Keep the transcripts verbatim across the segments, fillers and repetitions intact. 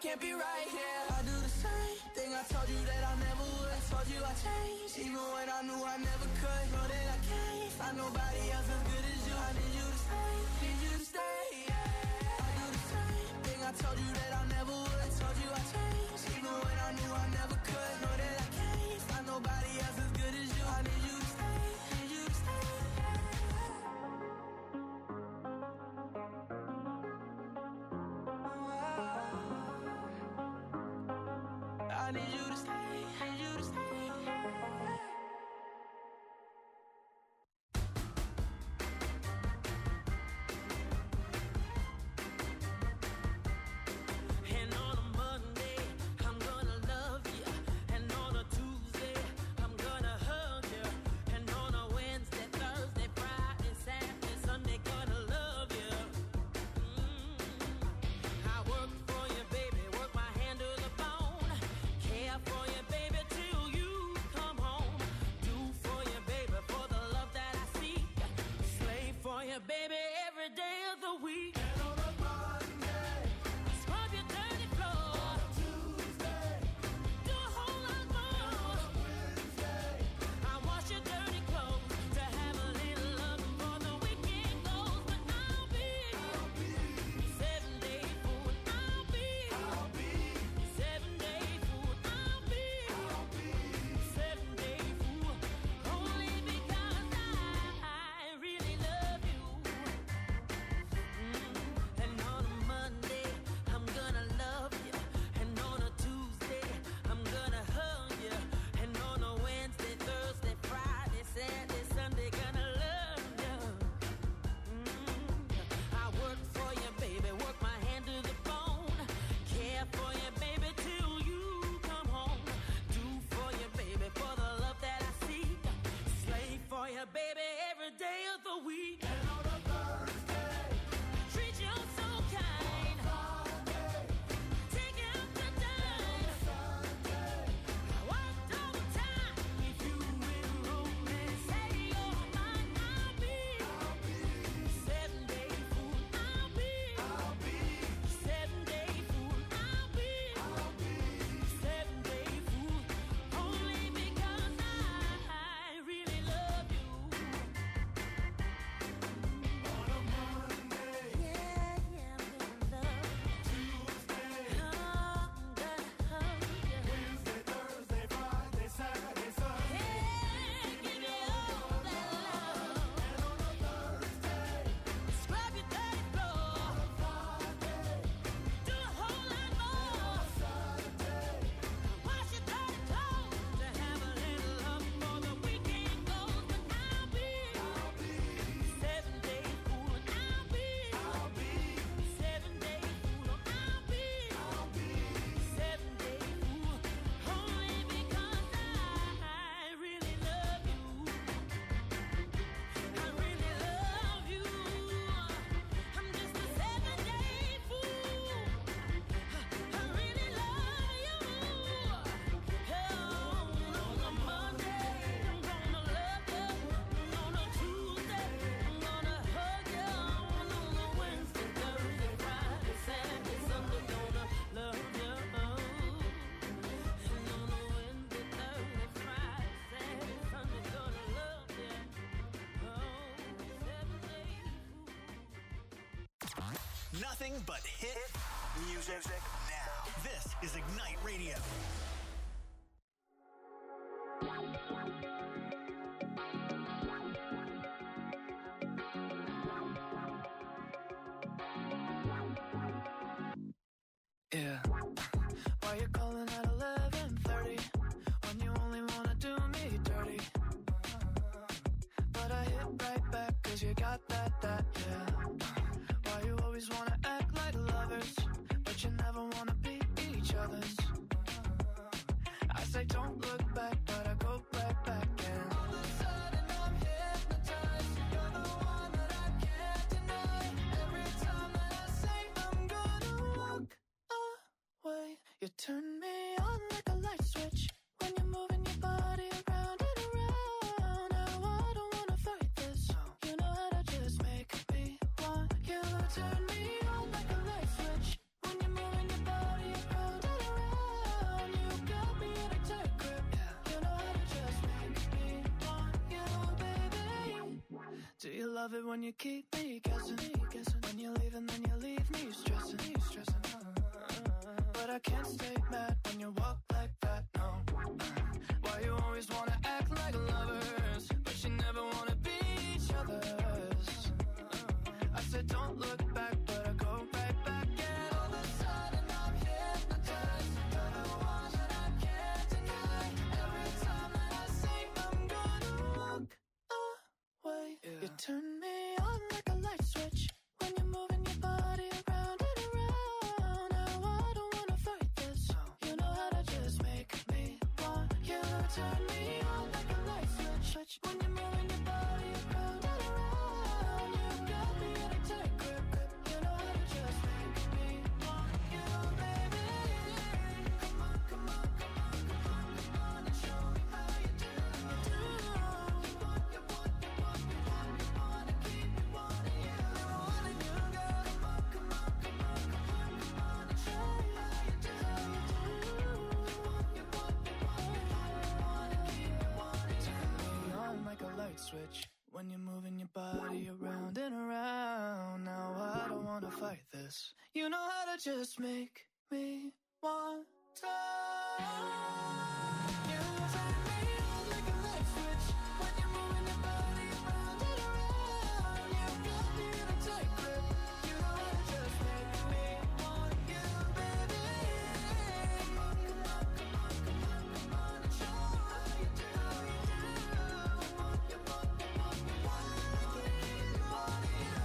can't be right here. I do the same thing I told you that I never would. I told you I changed, even when I knew I never could. Know that I can't find nobody else as good as you. I need you to stay, need you to stay, yeah. I do the same thing I told you that I never would. I told you I changed, even when I knew I never could. Know that I can't find nobody else as good as you. I need you to stay, need you to stay, yeah. I need you to stay, need you to stay. Nothing but hit music now. This is Ignite Radio. Yeah. Why you calling at eleven thirty when you only wanna do me dirty? But I hit right back 'cause you got that, that, yeah. Why you always wanna act like lovers, but you never wanna be each other's? I say don't look back, but I go right back and all of a sudden I'm hypnotized. You're the one that I can't deny. Every time that I say I'm gonna walk away, you turn me on like a light switch when you're moving your body around and around. Now I don't wanna fight this. You know how to just make me want you. Turn me on like a light switch when you're moving your body around. love it when you keep me guessing. When you leave and then you leave me stressing. But I can't stay mad when you walk like that, no. Why you always wanna act like lovers, but you never wanna be each other's. I said don't look back, but I go right back. And all of a sudden I'm hypnotized. You're the one that I can't deny. Every time that I say I'm gonna walk away, yeah. You turn me on like a light switch when you're moving your body around and around. Now I don't wanna fight this. You know how to just make me want you. Turn me on like a light switch when you're moving your body around and around. You got me in a tight grip. You know how to just make me want you, baby. Come on, come on, come on, come on, come on and show me how you do. You want, you want, you want, you want, you want to keep me wanting you. Wanting you, girl. Come on, come on, come on, come on, come on and show me how you do. You want, you want, you want, you want, you want to keep me wanting you. Turn me on like a light switch when you're moving your body around and around. Now I don't wanna fight this. You know how to just make me want to. You turn me on like a light switch when you're moving your body around and around. You got me in a tight grip. You know how to just make me want you, baby. Come on, come on, come on, come on, come on and show me how you do. You want, you want, you want, you want to keep me wanting you.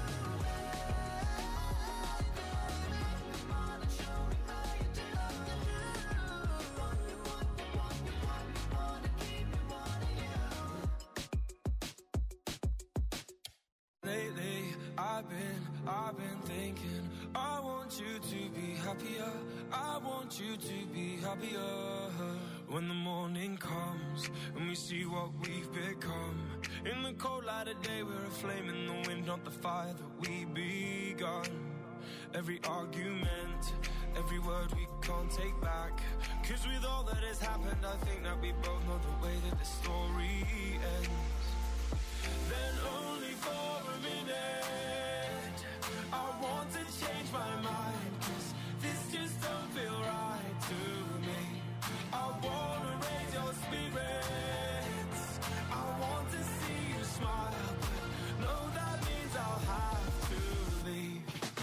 Come on and show me how you do. You want, you want, you want, you want, you want to keep me wanting you. Lately, I've been, I've been thinking, I want you to be happier, I want you to be happier. When the morning comes, and we see what we've become. In the cold light of day, we're a flame in the wind, not the fire that we begun. Every argument, every word we can't take back. Cause with all that has happened, I think that we both know the way that the story ends. Then only for a minute, I want to change my mind. Cause this just don't feel right to me. I wanna raise your spirits, I want to see you smile, but no, that means I'll have to leave.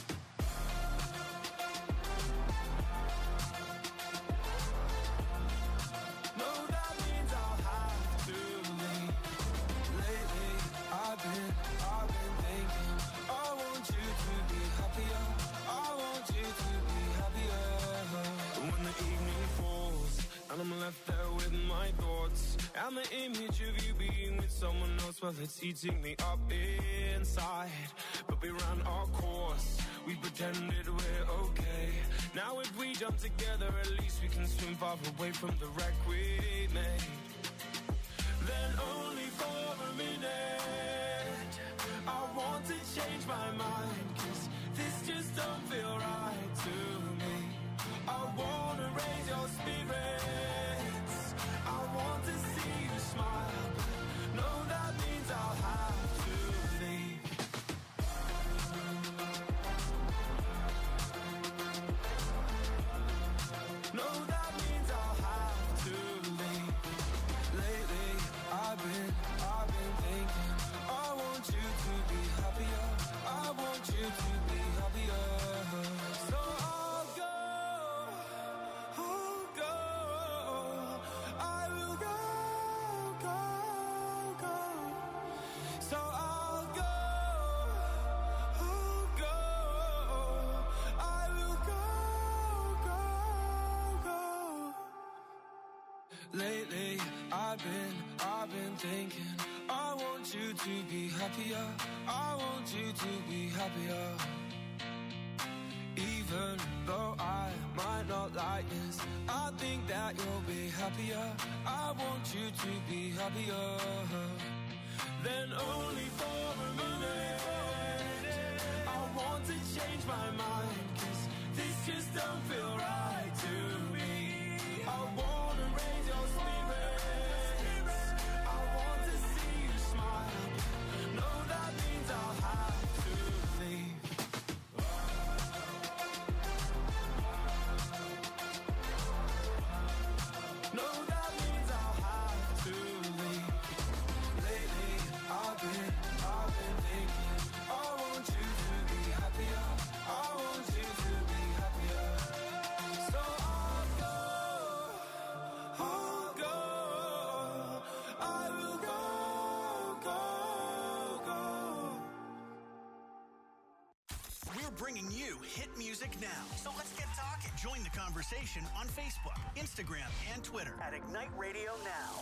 No, that means I'll have to leave. Lately, I've been, I've been thinking, I want you to be happier, I want you to be happier. When the evening falls, and I'm left there with my thoughts, and the image of you being with someone else, well, it's eating me up inside. But we ran our course, we pretended we're okay. Now if we jump together, at least we can swim far away from the wreck we made. Then only for a minute, I want to change my mind. Cause this just don't feel right to me. I wanna raise your spirits, I want to see you smile, but no, that means I'll have to leave. No, that means I'll have to leave. Lately, I've been, I've been thinking, I want you to be happier, I want you to be happier. So I'll go, I'll go, I will go, go, go. So I'll go, I'll go, I will go, go, go. Lately, I've been, I've been thinking, I want you to be happier, I want you to be happier. Even though I might not like this, I think that you'll be happier, I want you to be happier. Then only for a minute, I want to change my mind. Cause this just don't feel right to me. I wanna raise your spirits, I want to see you smile. No, that means I'll bringing you hit music now. So let's get talking. Join the conversation on Facebook, Instagram, and Twitter at Ignite Radio Now.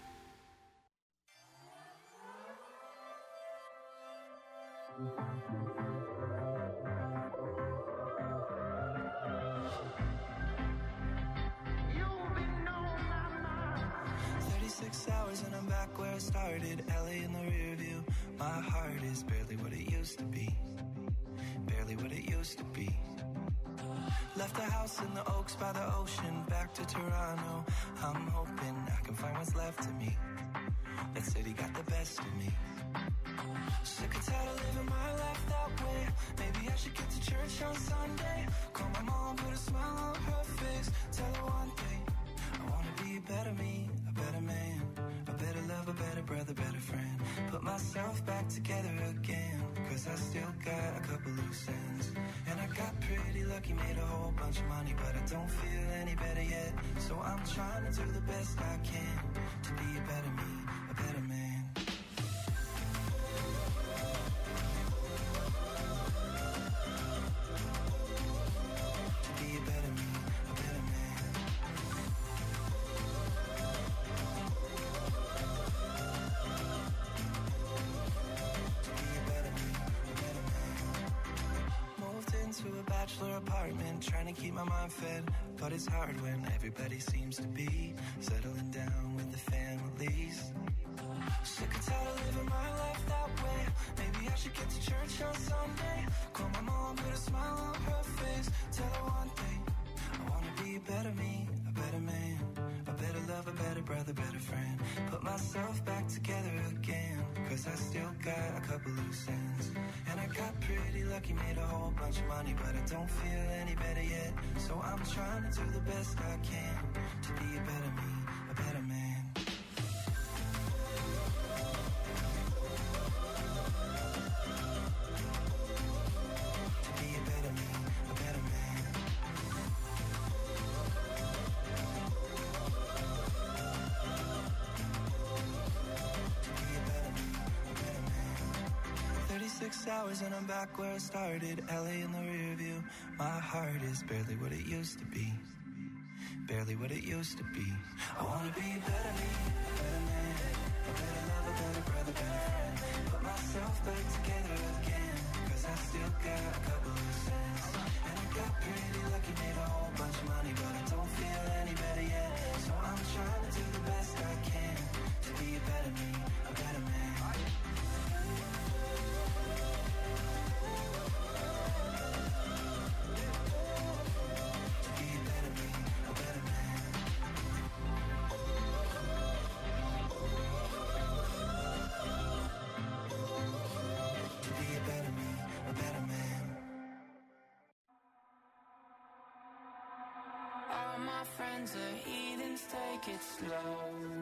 thirty-six hours and I'm back where I started. L A in the rear view. My heart is barely what it used to be. Barely what it used to be. Left the house in the Oaks by the ocean. Back to Toronto. I'm hoping I can find what's left of me. That city got the best of me. Sick and tired of living my life that way. Maybe I should get to church on Sunday. Call my mom, put a smile on her face. Tell her one thing, I wanna be a better me, a better man, a better lover, a better brother, better friend. Put myself back together again, cause I still got a couple loose ends. And I got pretty lucky, made a whole bunch of money, but I don't feel any better yet. So I'm trying to do the best I can to be a better me, a better man. Apartment, trying to keep my mind fed, but it's hard when everybody seems to be settling down with the families. Sick and tired of living my life that way. Maybe I should get to church on Sunday. Call my mom, put a smile on her face. Tell her one thing, I wanna be a better me, a better man, a better lover, a better brother, better friend. Put myself back together again, cause I still got a couple loose ends. And I got pretty lucky, made a whole bunch of money, but I don't feel any better yet. So I'm trying to do the best I can to be a better me, a better man. Six hours and I'm back where I started. L A in the rear view. My heart is barely what it used to be. Barely what it used to be. I wanna be a better me, a better man, a better lover, better brother, better friend. Put myself back together again, cause I still got a couple loose ends. And I got pretty lucky, made a whole bunch of money, but I don't feel any better yet. So I'm trying to do the best I can to be a better me, a better man. Friends are heathens, take it slow.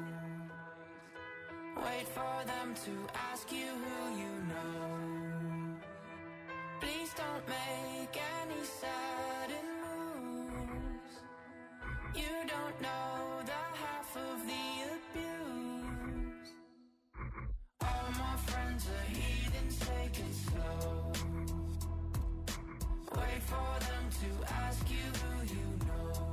Wait for them to ask you who you know. Please don't make any sudden moves. You don't know the half of the abuse. All my friends are heathens, take it slow. Wait for them to ask you who you know.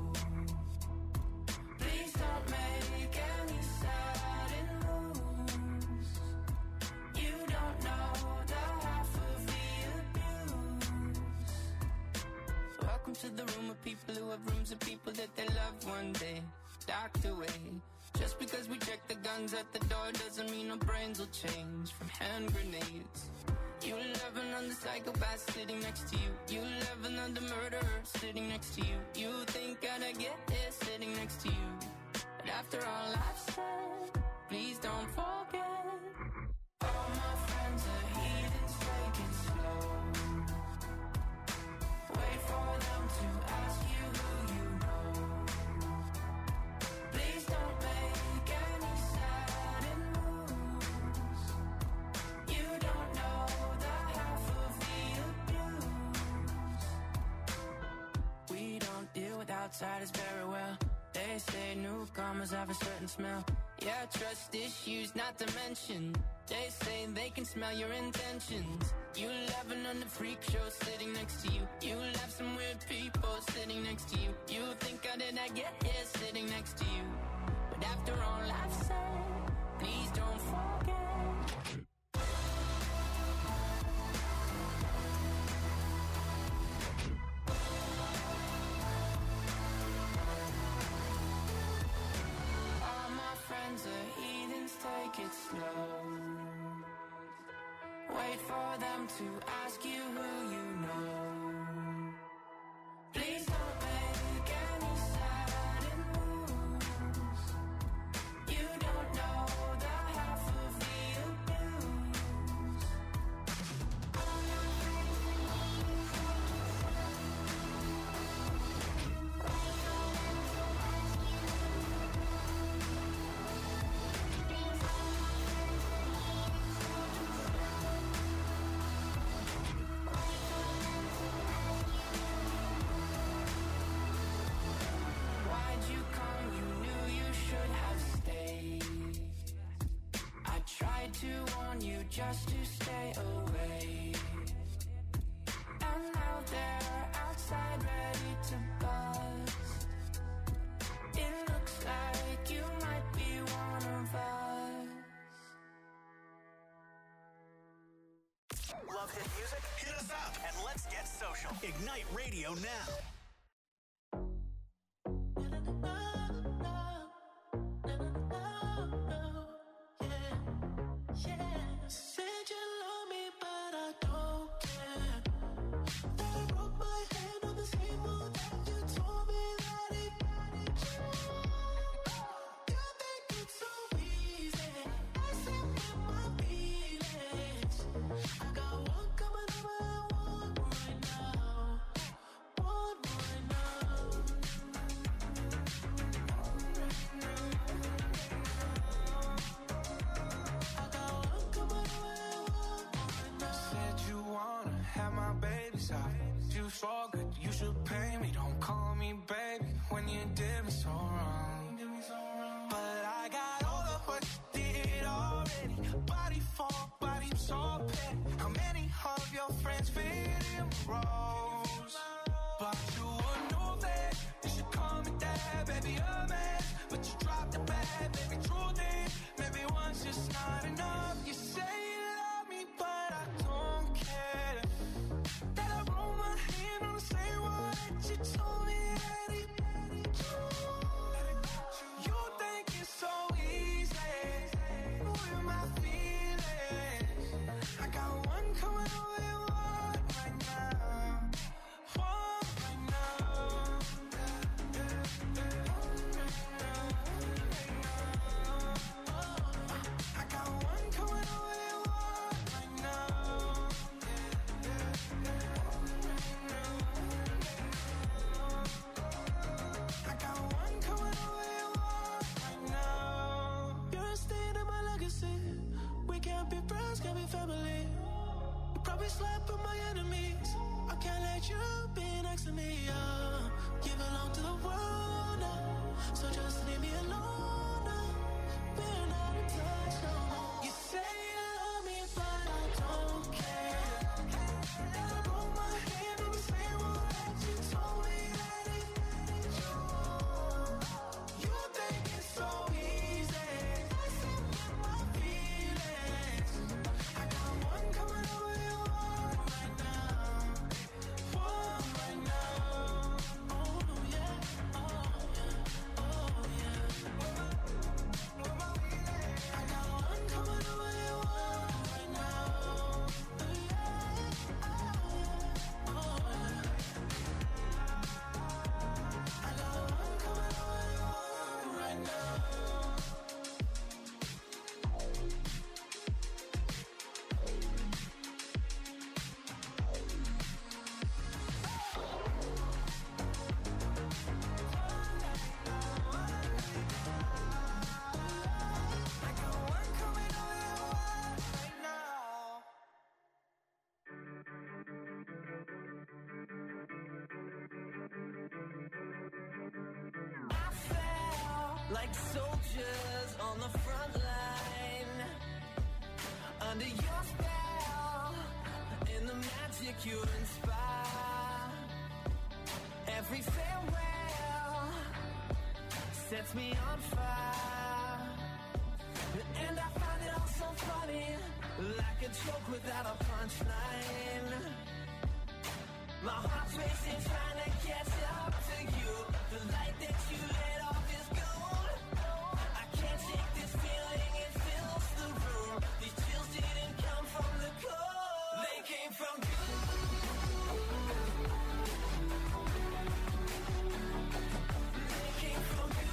Don't make any sudden moves. You don't know the half of the abuse. Welcome to the room of people who have rooms of people that they love one day docked away. Just because we check the guns at the door doesn't mean our brains will change from hand grenades. You love another psychopath sitting next to you. You love another murderer sitting next to you. You think I'd get here sitting next to you. But after all I've said, please don't forget. All my friends are heathens, take it slow. Wait for them to ask you who you know. Please don't make any sudden moves. You don't know the half of the abuse. We don't deal with outsiders very well. They say newcomers have a certain smell. Yeah, trust issues not to mention. They say they can smell your intentions. You laughing on the freak show sitting next to you. You laugh some weird people sitting next to you. You think how did I get here sitting next to you? But after all I've said, please don't forget. All my friends are heathens, take it slow. Wait for them to ask you who you know. Please don't make any sudden moves. You don't know the half of the abuse. Why'd you come? You knew you should have stayed. I tried to warn you just to stay away. And now they're outside ready to bust. It looks like you might be one of us. Love hit music? Hit us up and let's get social. Ignite Radio now. Said you love me, but I don't care. That I broke my hand on the same moon that you told me that it. You think it's so easy, messing with my feelings. I got one coming over and one right now, one right now. I got one coming over and one right now. Said you wanna have my babies out. You so good, you should pay me. Don't call me baby when you did me so wrong. But I got all of what you did already. Body for body, I'm so petty. How many of your friends fit in roles? But you would know that you should call me dad, baby, a man. But you dropped the bag, baby, truth is, maybe one's just not enough. You say you love me, but I don't care. That I roll my hand on the same wall that you told me that it. You think it's so easy, moving my feelings. I got one coming over and one right now, one right now. I got one coming over and one right now. I got one coming over and one right now. You're a stain in my legacy. We can't be friends, can't be family. You probably slept with my enemies. I can't let you be next to me. Uh, you belong to the world now, so just leave me alone now. We're not in touch no more. You say you love me, but I don't care. And I broke my hand on the same wall that you told me that it. You think it's so easy, messing with my feelings. I got one coming over and one right now, one right now. Oh yeah, oh yeah, oh yeah. like soldiers on the front line. Under your spell, in the magic you inspire. Every farewell sets me on fire. And I find it all so funny, like a joke without a punchline. My heart's racing, trying to catch up to you. The light that you let off is gold. I can't shake this feeling, it fills the room. These chills didn't come from the cold, they came from you. They came from you.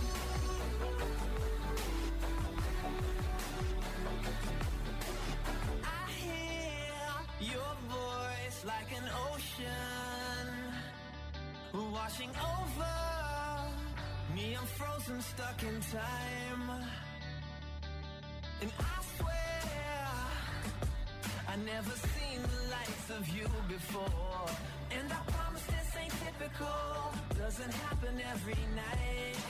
I hear your voice like an ocean washing over me. I'm frozen, stuck in time. And I swear I never seen the likes of you before. And I promise this ain't typical, doesn't happen every night.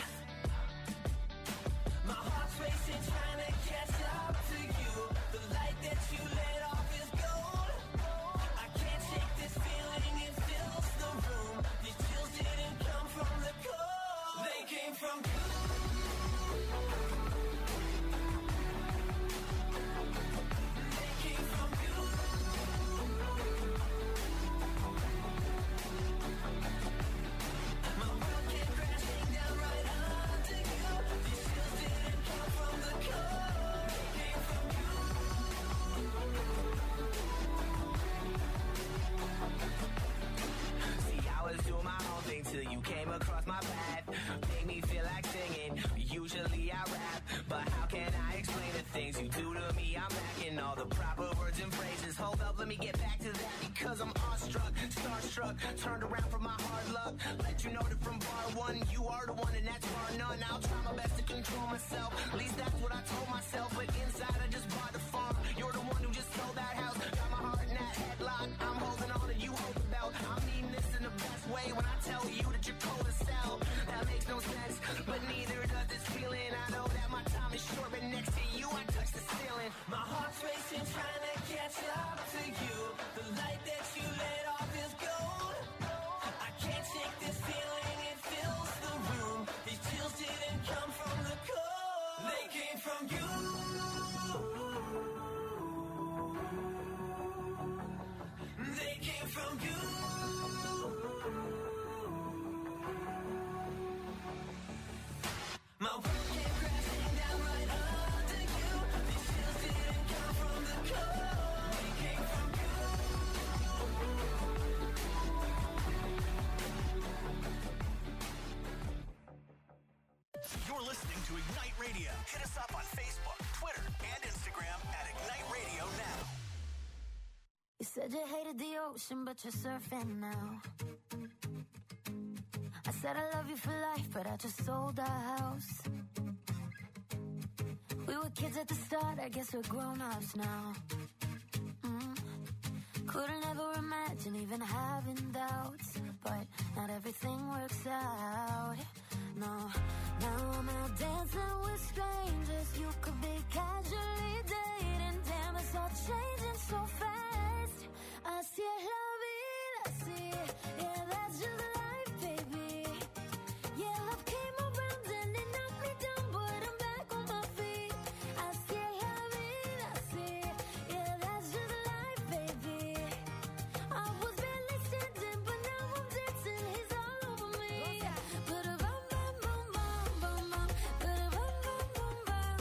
My heart's racing, trying to catch up to you. The light that you let off is gold. I can't shake this feeling, it fills the room. These chills didn't come from the cold, they came from you. They came from you. My world came crashing down right under you. These chills didn't come from the cold, they came from you. See, I was doing my own thing till you came across my path. Made me feel like singing. Usually I rap, but how can I explain the things you do to me? I'm lacking all the proper words and phrases. Hold up, let me get back to that because I'm awestruck, starstruck, turned around from my hard luck. Let you know that from bar one, you are the one and that's bar none. I'll try my best to control myself. At least that's what I told myself. But inside I just bought the farm. You're the one who just sold that house. Got my heart in that headlock. I'm holding on and you hold the belt. I mean this in the best way when I tell you that you're cold as hell. That makes no sense, but neither does this feeling. I know that my time is short, but next to you I touch the ceiling. My heart's racing, trying to catch up to you. The light that you let off is gold. I can't shake this feeling, it fills the room. These chills didn't come from the cold, they came from you. They came from you. My world came crashing down right under you. These chills didn't come from the cold, they came from you. You're listening to Ignite Radio. Hit us up on Facebook, Twitter, and Instagram at Ignite Radio Now. You said you hated the ocean, but you're surfing now. I said I love you for life, but I just sold our house. We were kids at the start, I guess we're grown-ups now. Mm. Couldn't ever imagine even having doubts, but not everything works out. No, now I'm out dancing with strangers. You could be casually dating. Damn, it's all changing so fast. Así es la vida, así. Yeah, that's just life, baby. Yeah, love came around and it knocked me down, but I'm back on my feet. Así es la vida, así. Yeah, that's just life, baby. I was barely standing, but now I'm dancing. He's all over me. But a bum bum bum bum bum bum. But a bum bum bum bum.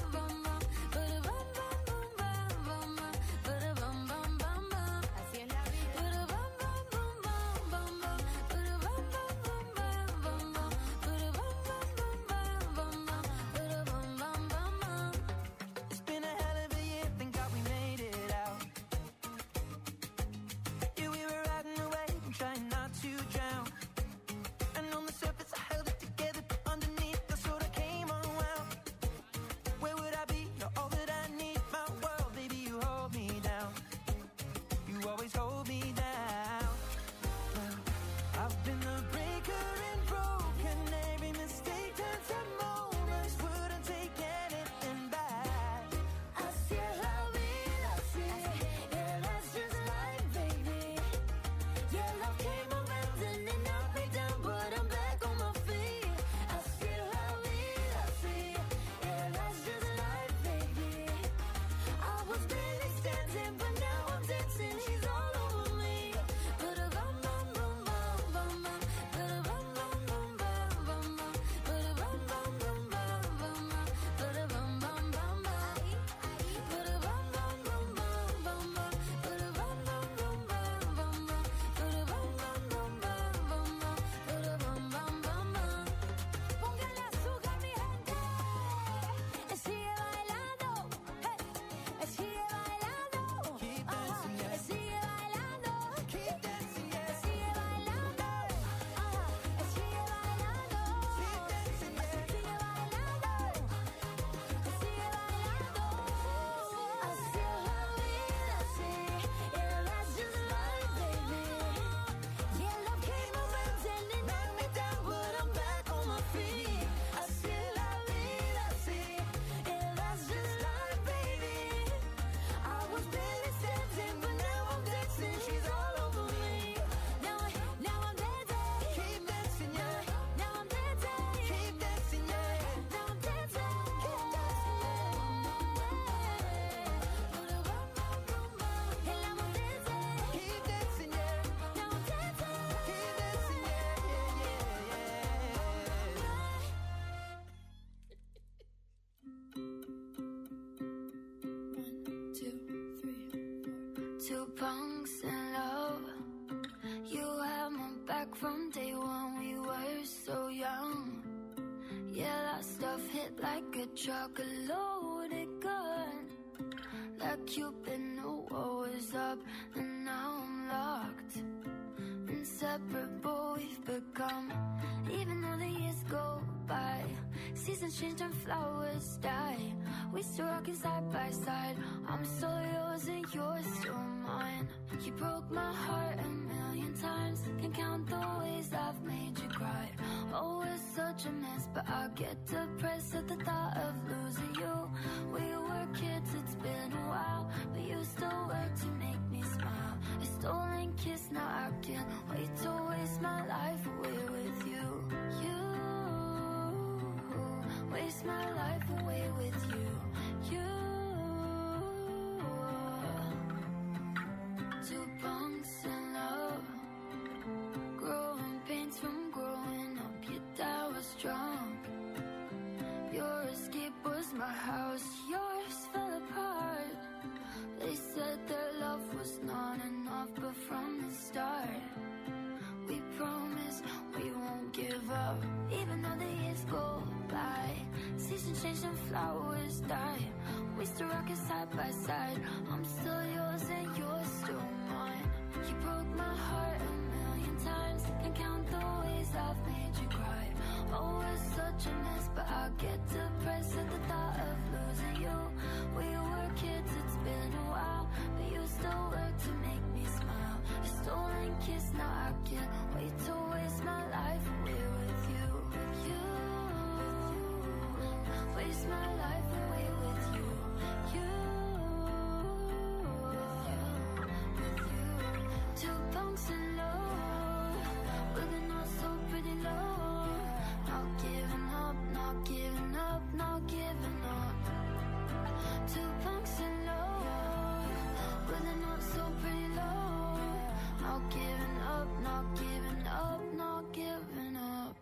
truck, a loaded gun. Like Cupid knew what was up, and now I'm locked. Inseparable we've become. Even though the years go by, seasons change and flowers die, we still rockin' side by side. I'm still yours and you're still mine. You broke my heart a million times. Can't count the ways I've made you cry. Oh, it's such a mess, but I get depressed at the thought of losing you. We were kids, it's been a while, but you still work to make me smile. A stolen kiss, now I can't wait to waste my life away with you. You waste my life away with you. You, two punks in love, growing pains from growing up. Your dad was drunk, your escape was my house, yours fell apart. They said their love was not enough, but from the start we promised we won't give up. Even though the years go by, seasons change and flowers die, we still rockin' side by side. I'm still yours and you're still mine. You broke my heart a million times. Can't count the ways I've made you cry. Oh, it's such a mess, but I get depressed at the thought of losing you. We were kids, it's been a while, but you still work to make me smile. A stolen kiss, now I can't wait to waste my life away with you. You waste my life away with you. You, with you. Two punks in love, looking all so pretty low. Not giving up, not giving up, not giving up. Two punks in love, looking all so pretty low. Not giving up, not giving up, not giving up.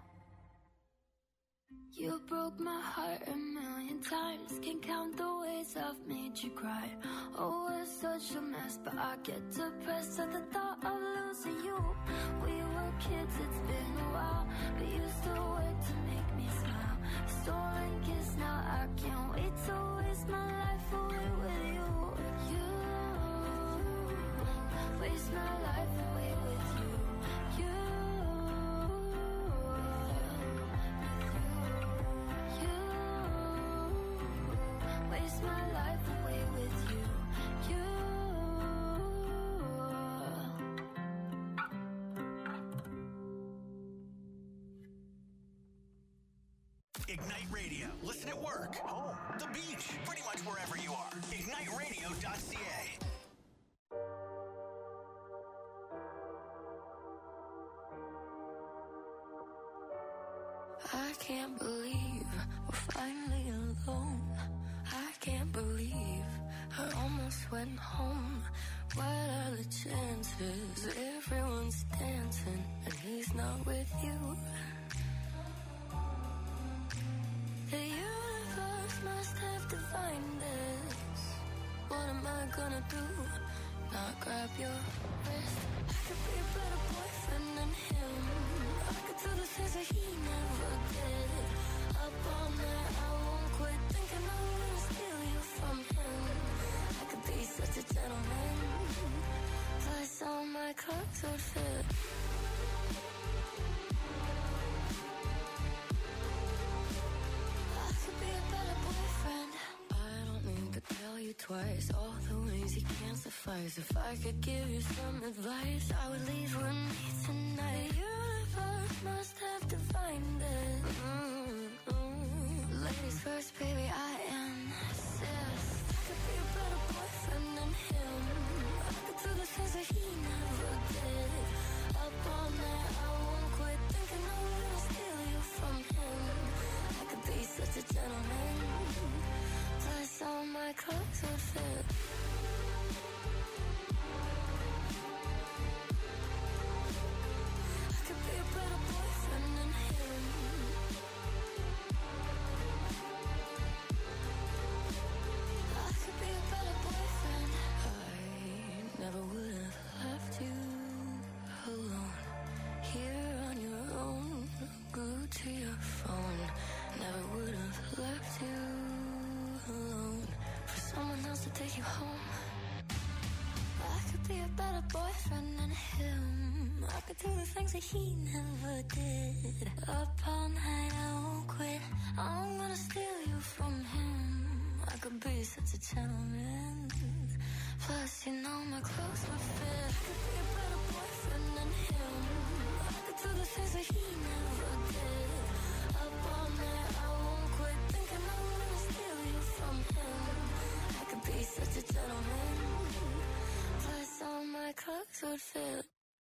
You broke my heart a million times. Can't count the ways I've made you cry. Oh, it's such a mess, but I get depressed at the thought of losing you. We were kids, it's been a while, but you still work to make me smile. Stolen kiss, now I can't wait to waste my life away with you. You waste my life away with you. You, you waste my life away with you. You. Ignite Radio. Listen at work, home, the beach, pretty much wherever you are. ignite radio dot c a. I can't believe we're finally alone. I can't believe I almost went home. What are the chances? Everyone's dancing and he's not with you. The universe must have divined this. What am I gonna do? Not grab your wrist. I could be a better boyfriend than him. I could do the things that he never did. Up all night, I won't quit thinking I'm gonna steal you from him. I could be such a gentleman, plus all my clothes would fit. I could be a better boyfriend. I don't need to tell you twice all the ways you can't suffice. If I could give you some advice, I would leave with me tonight. The universe must have divined it. Mm-hmm. Ladies first, baby, I insist. I could be a better boyfriend than him. I could do the things that he never did. Up all night, I won't quit thinking I'm gonna steal you from him. I could be such a gentleman, plus all my clothes would fit. I could be a better boyfriend than him. take you home. I could be a better boyfriend than him. I could do the things that he never did. Up all night, I won't quit. I'm gonna steal you from him. I could be such a gentleman. Plus, you know my clothes would fit. I could be a better boyfriend than him. I could do the things that he never did. Up all night, I won't quit. Thinking I'm gonna steal you from him. I could be such a gentleman. Plus, all my clothes would fit.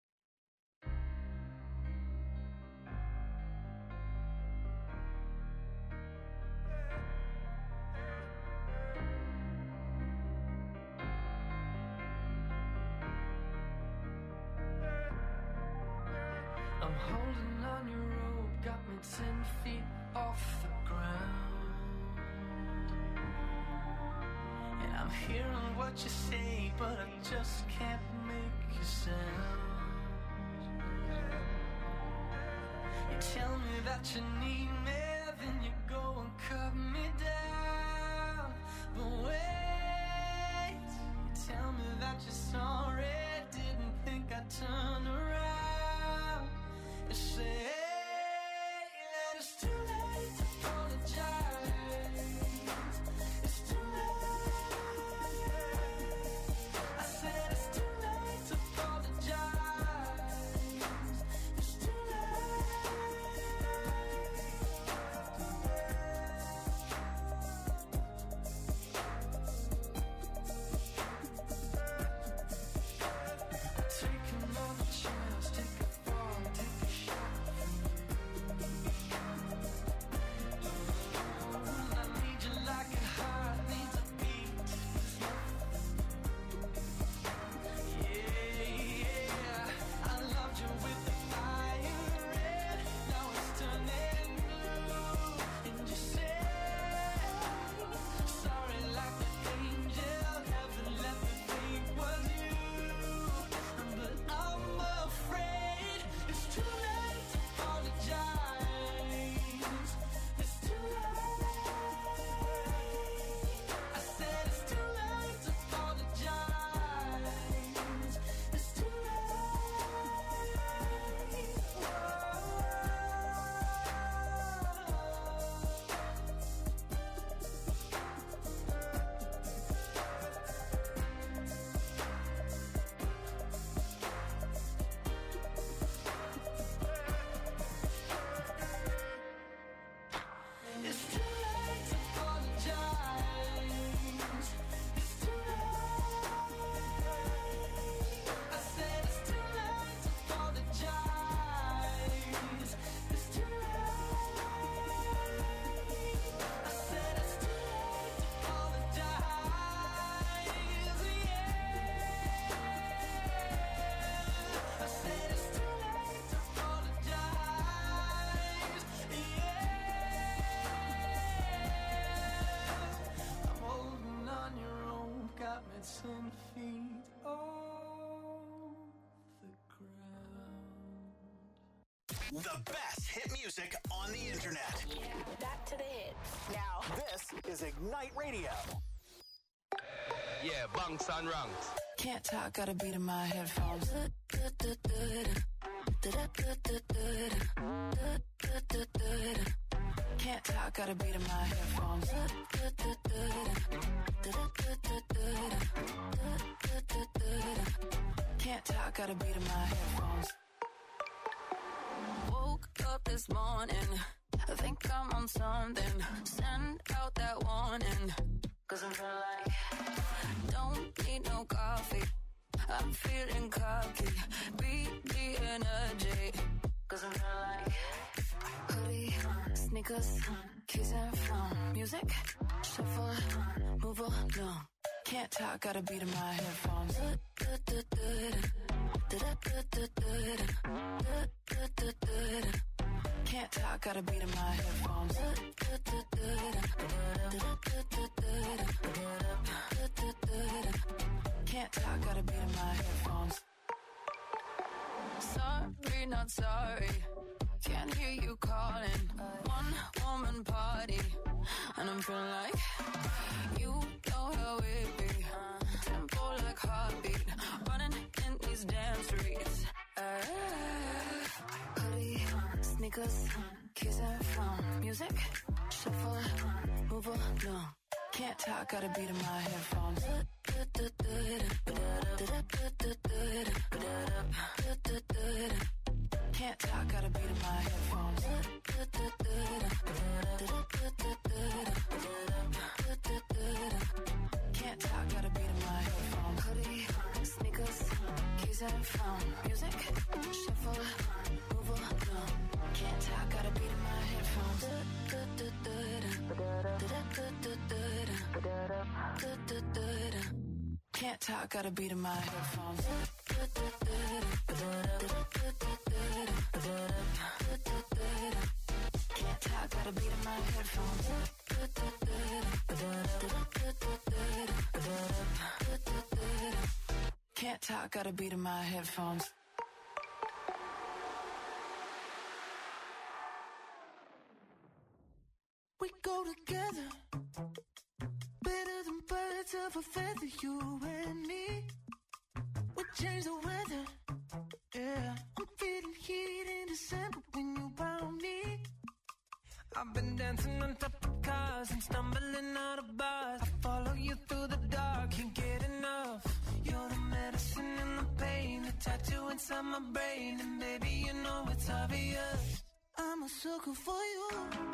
I'm holding on your rope, got me ten feet off the ground. And I'm hearing what you say, but I just can't make a sound. You tell me that you need me, then you go and cut me down. But wait, you tell me that you're sorry, didn't think I'd turn around. You say that it's too late to apologize. It's too late. I said it's too late to apologize. It's too late. Taking all the chance, take a fall, take a shot. I need you like a heart needs a beat. Yeah, yeah. I loved you with the fire red. Now it's turning blue. And you say sorry like an angel. Heaven let me think was you. But I'm afraid it's too late to apologize. It's too late. I said it's too late to apologize. It's too It's too late to apologize. It's too late. I said it's too late to apologize. It's too late. I said it's too late to apologize. Yeah. I said it's too late to apologize. Yeah. I'm holding on your rope, got me ten feet off the ground. The best hit music on the internet. Back to the hits. Now, This is Ignite Radio. Yeah, bunks and ranks. Can't talk, got a beat in my headphones. Can't talk, got a beat in my headphones. Can't talk, got a beat in my headphones. Woke up this morning, I think I'm on something. Send out that warning, cause I'm feeling like don't need no coffee. I'm feeling cocky, beat the energy, cause I'm feeling like hoodie, sneakers, keys and phone. Music, shuffle, move along. Can't talk, got a beat in my headphones. Can't talk, got a beat in my headphones. Can't talk, got a beat in my headphones. Sorry, not sorry. Can't hear you calling. One woman party, and I'm feeling like you know how it be. sneakers, keys and phone. Music, shuffle, move along. Can't talk, got a beat in my headphones. Can't talk, got a beat in my headphones. Can't talk, got a beat in my headphones. Hoodie, sneakers, keys and phone. Music, shuffle, move along. Can't talk, got a beat in my headphones. Can't talk, got a beat in my headphones. Can't talk, got a beat in my headphones. Can't talk, got a beat in my headphones. We go together, better than birds of a feather, you and me. We change the weather, yeah. I'm feeling heat in December when you found me. I've been dancing on top of cars and stumbling out of bars. I follow you through the dark, can't get enough. You're the medicine and the pain, the tattoo inside my brain. And baby, you know it's obvious, I'm a sucker for you.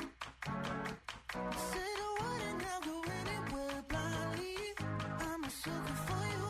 Say the word and I'll go anywhere blindly. I'm a sucker for you.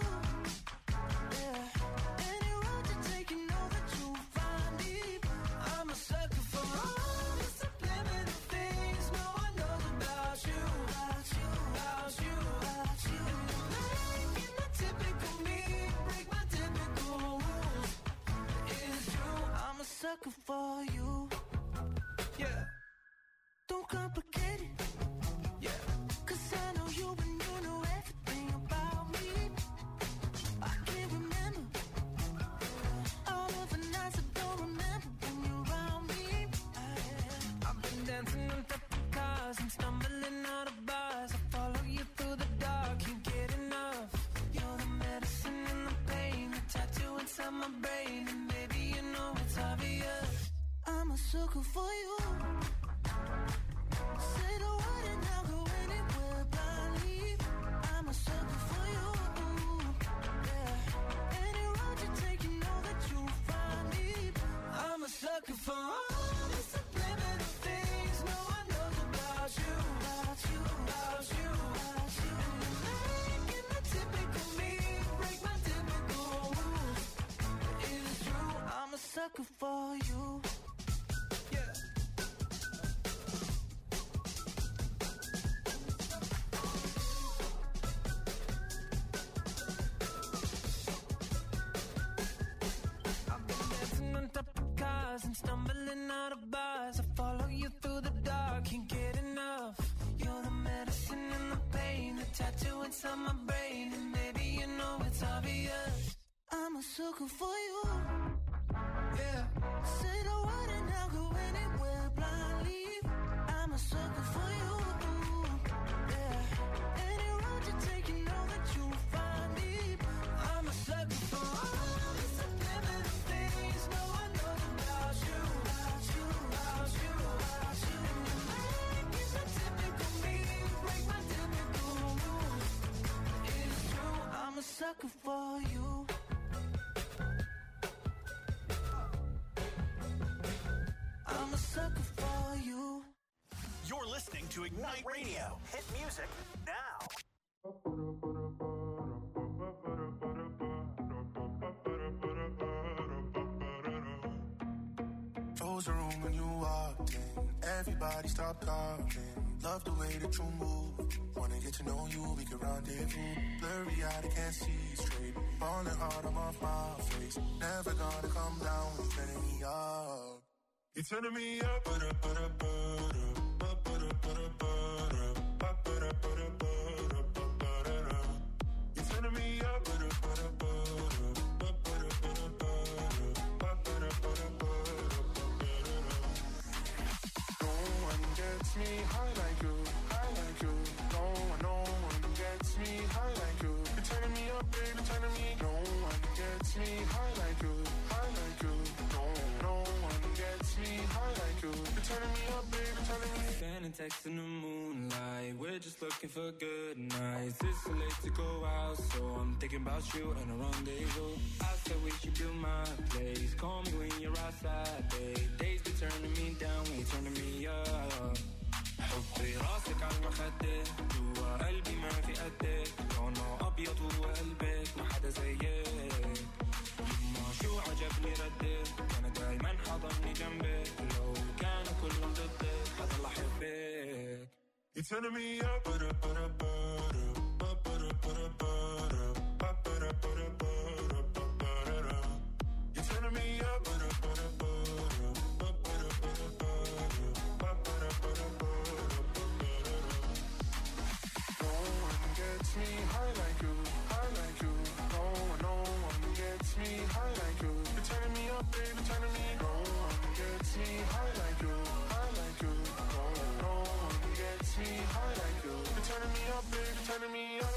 Yeah. Any road you take, you know that you'll find me. I'm a sucker for all the subliminal things no one knows about you. About you, about you, about you. And you're making the typical me break my typical rules. It's true, I'm a sucker for you. Yeah. Don't complicate it, yeah. Cause I know you and you know everything about me. I can't remember all of the nights I don't remember when you're around me. I've been dancing on top of cars and stumbling out of bars. I follow you through the dark, can't get enough. You're the medicine and the pain, the tattoo inside my brain. And baby, you know it's obvious, I'm a sucker for you. Say the word and I'll go anywhere blindly. I'm a sucker for you. Yeah. Any road you take, you know that you'll find me. I'm a sucker for all the subliminal things no one knows about you. About you, about you, about you. And you're making the typical me break my typical rules. It's true, I'm a sucker for you. Yeah. And stumbling out of bars, I follow you through the dark, can't get enough. You're the medicine and the pain, the tattoo inside my brain. And baby, you know it's obvious, I'm a sucker for you. Yeah. Say the word and I'll go anywhere blindly. I'm a sucker for you. Yeah. Any road you take, you know that you'll find me. I'm a sucker for all the subliminal things no one knows about you. About you, about you, about you. And you're making the typical me break my typical rules. It's true, I'm a sucker for you. I'm a sucker for you. You're listening to Ignite Radio. Hit music now. Close the room when you walked in. Everybody stop talking. Love the way that you move. Wanna get to know you, we can rendezvous. Blurry eyed, I can't see straight. Falling hard, I'm off my face. Never gonna come down when you're turning me up. You're turning me up, but up, but up, but up, but up, but up, but up, but up, but up, but up. You're turning me up, but up, but up, but up, but up, but up, but up, but up. No one gets me high like you, high like you. No one, no one gets me high like you. You're turning me up, baby, turning me. No one gets me high like you, high like you. No, no one gets me high like you. text in the moonlight. We're just looking for good nights. It's too late to go out, so I'm thinking about you and a rendezvous. I said we should do my place. Call me when you're outside, babe. Days be turning me down, we turning me up. حطي راسك على المخدة جوا قلبي ما في قدك لونه أبيض وقلبك ما حدا زيك يما شو عجبني ردك أنا دايما حضني جنبك لو كانوا كلهم ضدك حضل أحبك. You're turning me up, but up, but up, but up, but up, but up, but up, but up, but up, but up, but up. You're turning me up, but up, but up, but up, but up, but up, but up, but up. No one gets me high like you, high like you. No one, no one gets me high like you. You're turning me up, baby, turning me. No one gets me high like you, high like you. No one, no one gets me high like you. You're turning me up, baby, turning me up.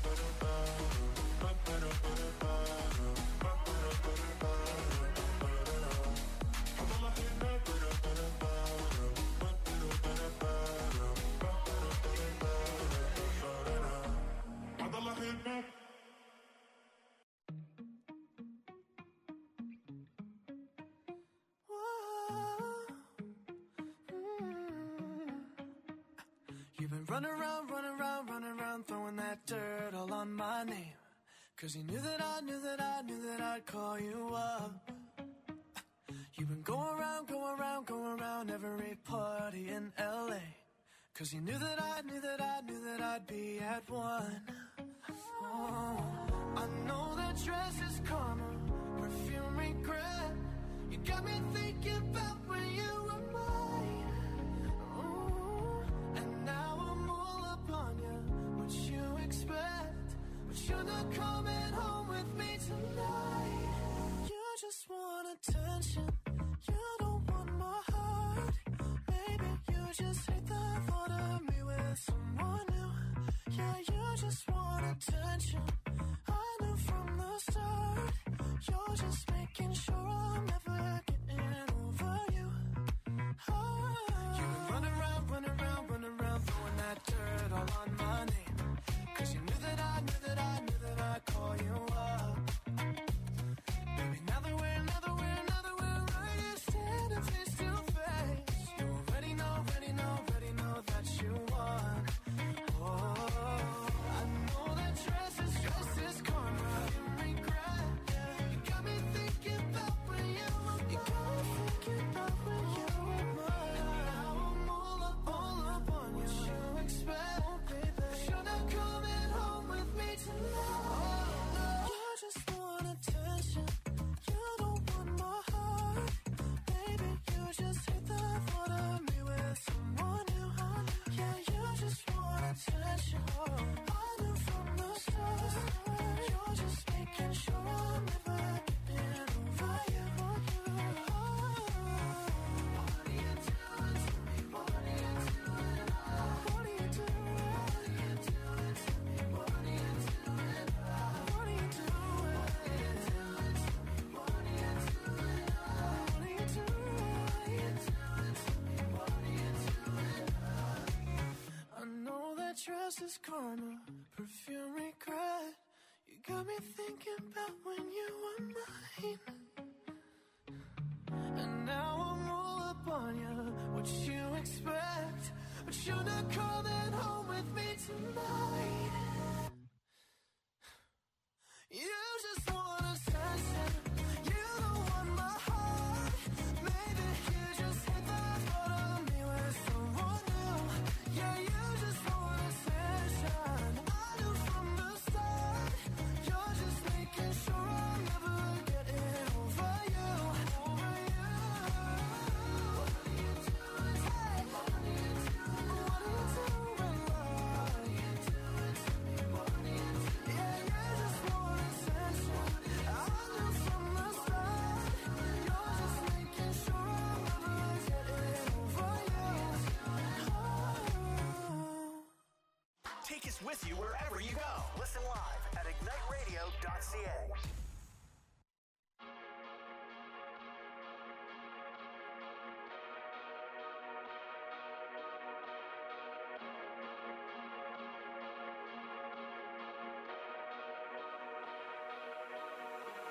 You've been running around, running around, running around, throwing that dirt all on my name. Cause you knew that I knew that I knew that I'd call you up. You've been going around, going around, going around every party in L A. Cause you knew that I knew that I knew that I'd be at one. Oh, I know that dress is karma, perfume regret. You got me thinking about when you were mine. Ooh, and now I'm all up on you. What you expect? But you're not coming home with me tonight. You just want attention. You don't want my heart. Maybe you just hate the thought of me with someone new. Yeah, you just want attention. I knew from the start. You're just making sure I'm never getting over you. Oh, you run around, run around, run around, throwing that dirt all on my name. Cause you knew that I knew that I knew that I'd call you up. Baby, now that we're, now that we're, now that we're right here standing face to face, you already know, already know, already know that you won. Oh, I know that dress is, dress is karma and regret. You got me thinking about when you were mine. You got me thinking about when you were mine. Now I'm all up, all up on you. What you expect, oh, baby? You're not coming home with me tonight. You just want attention. You don't want my heart. Baby, you just hate the thought of me with someone new. Yeah, you just want attention. I knew from the start. You're just making sure I'm never getting over you. What are you doing to me? What are you doing? What are you doing? What are you doing to me? What are you doing? What are you doing? What are you doing to me? What are you doing? What are you doing to me? What are you doing? I know that dress is karma, perfume regret. You got me thinking about when you were mine. And now I'm all up on you. What you expect? But you're not coming home with me tonight. You just want attention. You don't want my heart. Maybe you just hate the thought of me with someone new. Yeah, you just want attention. I knew from the start. You're just making sure I'm never getting over you. Over you. What are you doing? Hey, what are you doing? What are you doing? What are you doing to me? What are you doing? Yeah, you just want attention. I knew from the start. You're just making sure I'm never getting over you. Oh. Take us with you wherever you go. Listen live at ignite radio dot c a.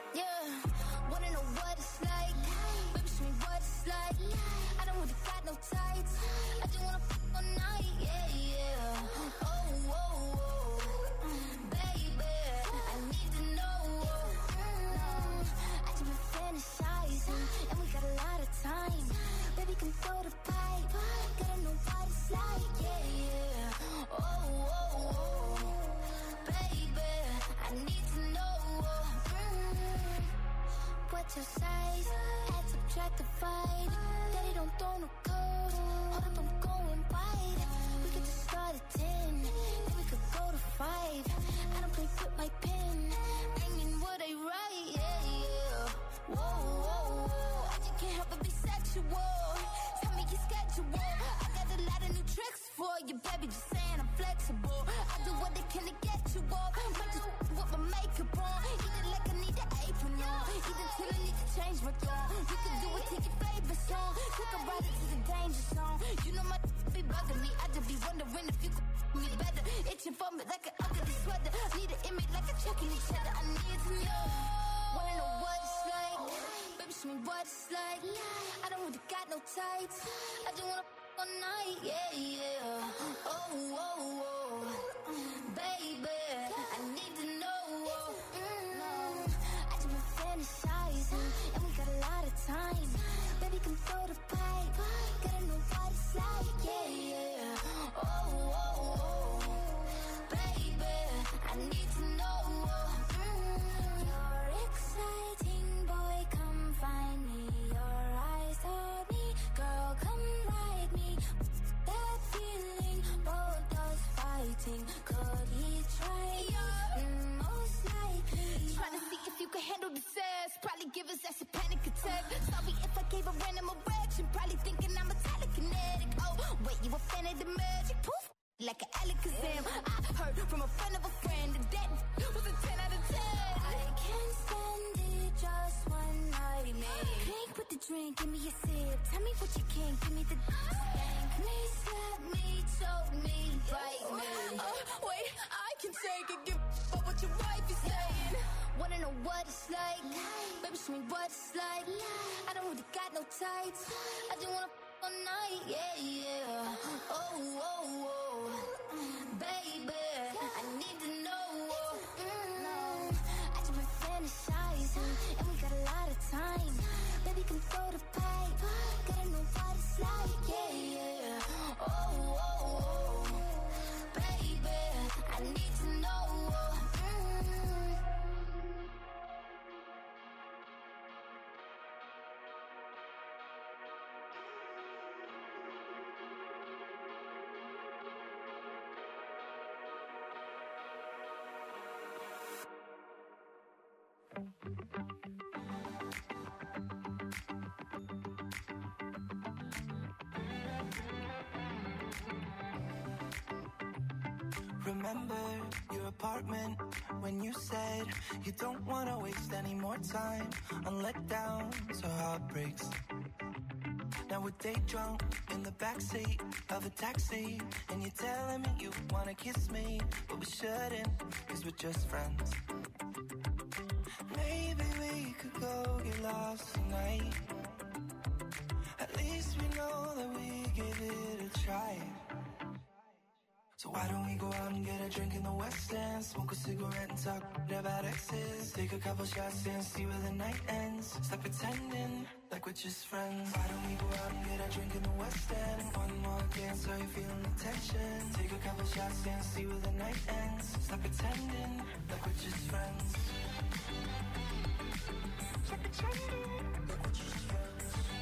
Yeah, wanna know what it's like? Baby, show me what it's like. I don't really got no tights. I just wanna f all night. Yeah, yeah. Oh, oh, oh, baby, I need to know. Mm, I just been fantasizing, and we got a lot of time. Baby, come throw the pipe. Gotta know what it's like. Yeah, yeah. Oh, oh, oh, baby, I need to know. Mm, what's your size? Add, subtract, divide. Daddy don't throw no code. Hold up, I'm going wide. We could just start at ten, then we could go to five. I don't play with my pen. I mean what I write. Yeah, yeah. Whoa, whoa, whoa. I just can't help but be sexual. Tell me your schedule. I got a lot of new tricks for you, baby. Just saying I'm flexible. I do what I can to get you off. Might just with my makeup on. Either like I need an apron on. Either till I need to change my tone. You can do it to your favorite song. Take a ride into the danger zone. You know my be bugging me. I just be wondering if you could me better. Itching for me like an ugly sweater. Need an image like a checking each other. I need to know. Wanna know what it's like? Baby, show me what it's like. I don't really got no tights. I just wanna f all night. Yeah, yeah. Oh, oh, oh, baby, I need to know. Mm, I just been fantasizing, and we got a lot of time. Baby, come throw the pipe. Gotta know what it's like. Yeah, yeah. Oh, oh, oh, baby, I need to know. Mm, you're exciting, boy, come find me. Your eyes on me, girl, come ride me. That feeling, both us fighting. Could he try you? Mm, most likely. Trying to see if you can handle the sass. Probably give us that's a panic attack. Sorry if I gave a random erection. Probably thinking I'm a telekinetic. Oh, wait, you a fan of the magic? Poof, like an Alakazam. I heard from a friend of a friend that that was a ten out of ten. I can't stand it, just one night, man. Drink with the drink, give me a sip. Tell me what you can, give me the spank me, slap me, choke me, bite me. Uh, wait, I can take it, give up what your wife is saying. Wanna know what it's like? Baby, show me what it's like. I don't really got no tights. I just wanna f all night. Yeah, yeah. Oh, oh, oh, baby, I need to know. Mm, I just been fantasizing, and we got a lot of time. Baby, come throw the pipe. Gotta know what it's like. Yeah, yeah. Oh, oh, oh, baby, I need to know. Mm. Remember your apartment when you said you don't want to waste any more time on letdowns or heartbreaks. Now we're day drunk in the backseat of a taxi, and you're telling me you want to kiss me, but we shouldn't, cause we're just friends. Maybe we could go get lost tonight. At least we know that we give it a try. So why don't we go out and get a drink in the West End, smoke a cigarette and talk about exes, take a couple shots and see where the night ends. Stop pretending like we're just friends. Why don't we go out and get a drink in the West End? One more dance, are you feeling the tension? Take a couple shots and see where the night ends. Stop pretending like we're just friends. Stop pretending like we're just friends.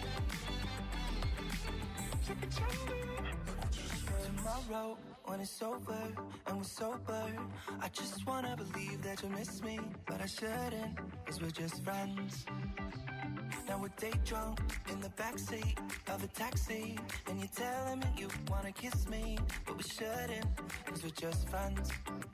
Stop pretending like we're just friends. Tomorrow, when it's over and we're sober, I just wanna believe that you miss me, but I shouldn't, cause we're just friends. Now we're day drunk in the backseat of a taxi, and you're telling me you wanna kiss me, but we shouldn't, cause we're just friends.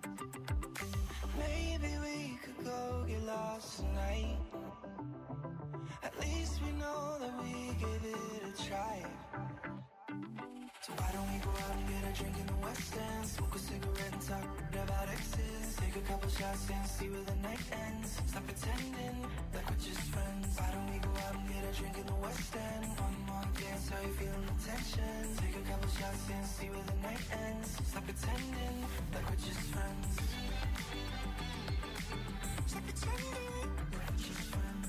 Maybe we could go get lost tonight. At least we know that we give it a try. So why don't we go out and get a drink in the West End, smoke a cigarette and talk about exes, take a couple shots and see where the night ends. Stop pretending like we're just friends. Why don't we go out and get a drink in the West End? One more dance, how you feeling the tension? Take a couple shots and see where the night ends. Stop pretending like we're just friends. Stop pretending like we're just friends.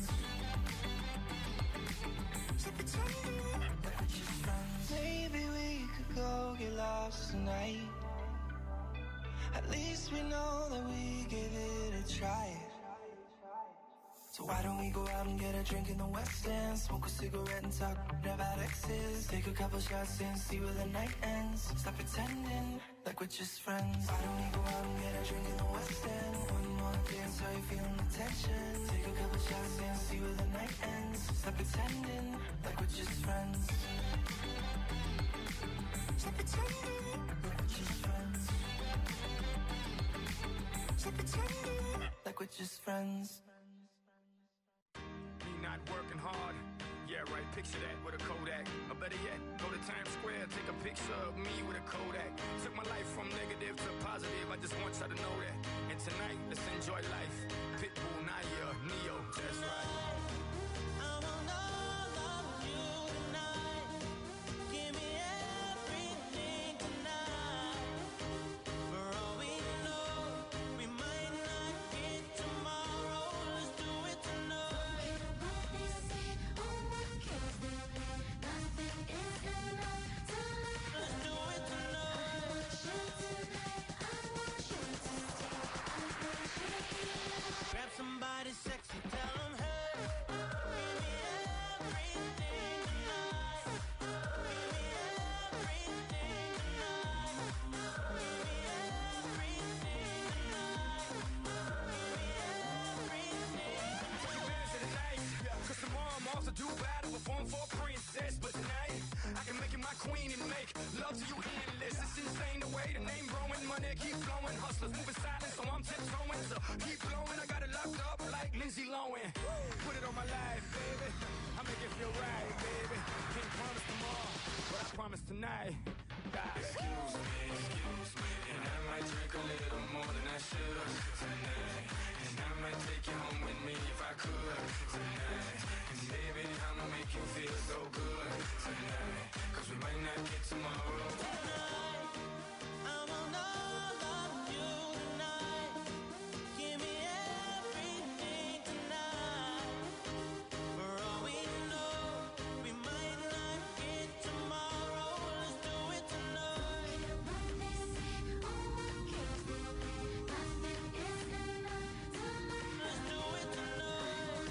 Stop pretending like we're just friends. Maybe we could go get lost tonight. At least we know that we gave it a try. So why don't we go out and get a drink in the West End? Smoke a cigarette and talk about exes. Take a couple shots and see where the night ends. Stop pretending like we're just friends. Why don't we go out and get a drink in the West End? One more dance, how you feeling the tension? Take a couple shots and see where the night ends. Stop pretending like we're just friends. Stop pretending like we're just friends. Stop pretending like we're just friends. Me not working hard. Yeah, right, picture that with a Kodak. Or better yet, go to Times Square, take a picture of me with a Kodak. Took my life from negative to positive, I just want y'all to know that. And tonight, let's enjoy life. Pitbull, Naya, Neo, that's right. Somebody sexy, tell them, hey, give me everything tonight. Give me everything tonight. Give me everything tonight. Give me everything. Dance of the night, cause tomorrow I'm off to do battle, perform for a princess. But tonight, I can make you my queen and make love to you endless. It's insane the way the name growing, money keep flowing. Hustlers moving silent, so I'm tiptoeing. So keep blowing, I got it locked up like Lindsay Lohan. Put it on my life, baby. I make it feel right, baby. Can't promise tomorrow, but I promise tonight. God. Excuse me, excuse me, and I might drink a little more than I should tonight. And I might take you home with me if I could tonight. And baby, I'ma make you feel so good tonight. Cause we might not get tomorrow. Tonight, I want all of you tonight. Give me everything tonight. For all we know, we might not get tomorrow. Let's do it tonight. Let's do it tonight.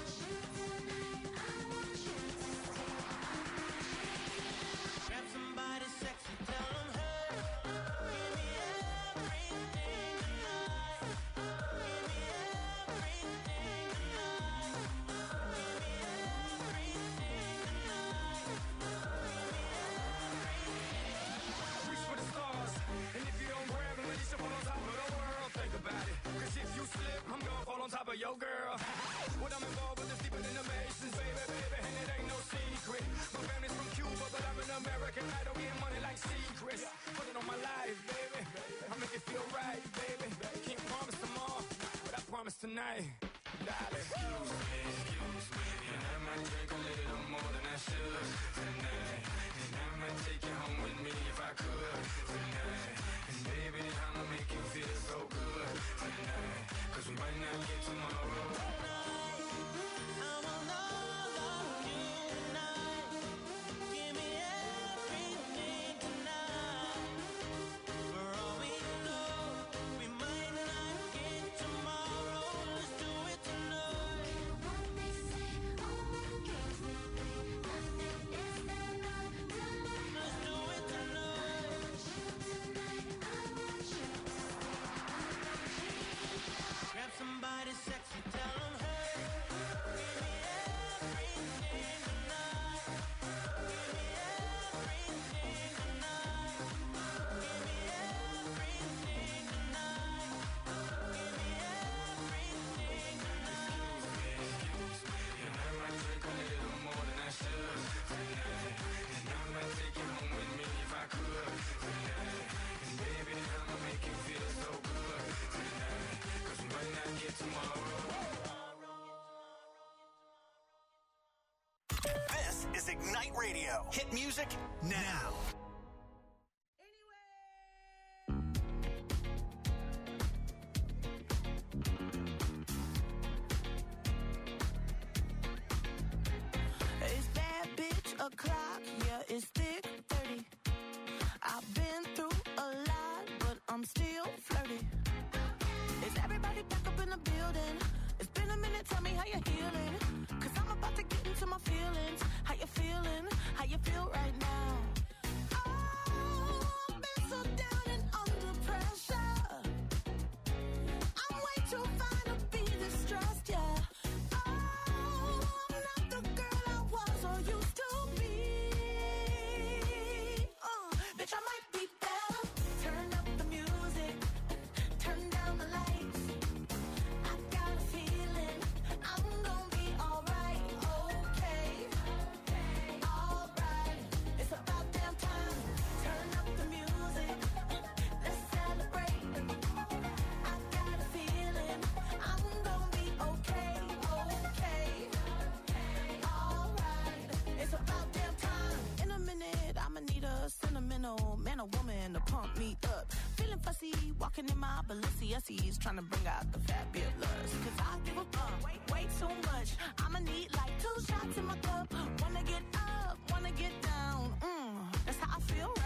Grab somebody sexy, tell them, hey, give me everything tonight. Give me everything tonight. Give me everything tonight. Reach for the stars, and if you don't grab them, then you should fall on top of the world. Think about it, cause if you slip, I'm gonna fall on top of your girl. What I'm involved with is deeper than the Masons, baby, baby, and it ain't no secret. My family's from Cuba, but I'm an American idol, getting money like secrets. Put it on my life, baby, I make it feel right, baby. Can't promise tomorrow, but I promise tonight, darling. Excuse me, excuse me, and I might drink a little more than I should tonight. And I might take you home with me if I could tonight. And baby, I'ma make you feel so good tonight. Cause we might not get tomorrow. I want all of you tonight. Give me everything tonight. For all we know, we might not get tomorrow. Let's do it tonight. Let's do it tonight. Ignite Radio. Hit music now. It's bad bitch o'clock, yeah, it's thick thirty. I've been through a lot, but I'm still flirty. Is everybody back up in the building? It's been a minute, tell me how you're healing. Cause I'm about to get into my feelings. How you feeling? How you feel right now? Oh, I've been so down and under pressure. I'm way too fine to be distressed, yeah. Oh, I'm not the girl I was or used to be. Uh, bitch, I might be better. Turn up the music, turn down the lights. I got a feeling I'm gonna be alright, okay, alright. It's about damn time. Turn up the music, let's celebrate. I got a feeling I'm gonna be okay, okay, alright. It's about damn time. In a minute, I'ma need a sentimental man or woman to pump me up. Feeling fussy, walking in my Balenciennes, trying to bring out the fabulous. Cause I give a fuck way, way too much. I'ma need like two shots in my cup. Wanna get up, wanna get down. Mm, that's how I feel